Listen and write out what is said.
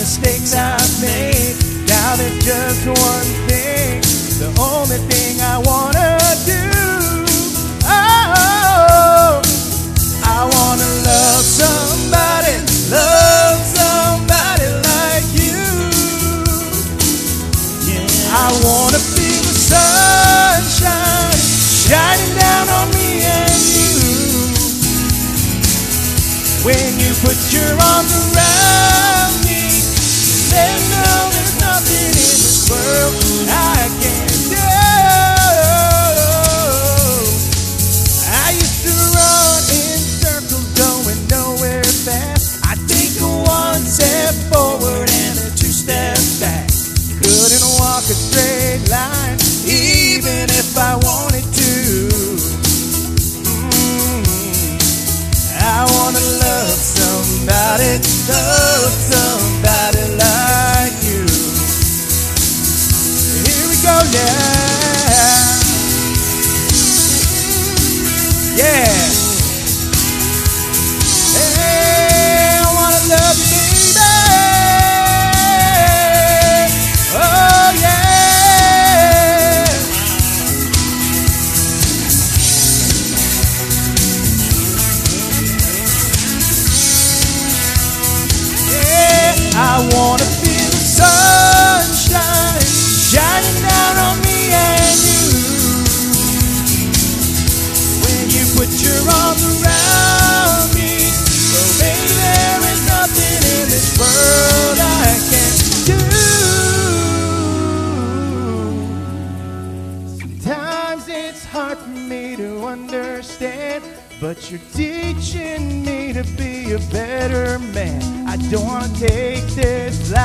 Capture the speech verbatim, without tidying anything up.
mistakes I've made. Now there's just one thing, the only thing I wanna do. Oh, I wanna love somebody, love somebody like you. Yeah. I wanna feel the sunshine shining down on me and you. When you put your arms around me, let me know there's nothing in this world I can't do. I used to run in circles going nowhere fast. I take a one step forward and a two step back. Couldn't walk a straight line even if I wanted to. Mm-hmm. I wanna love somebody, love somebody like you. Here we go, yeah. Yeah. Hey, I wanna love you, baby. Oh, yeah. Yeah, I wanna feel the sunshine shining down on me and you. When you put your arms around me, well, baby, there is nothing in this world I can't do. Sometimes it's hard for me to understand, but you're teaching me to be a better man. I don't want to take this life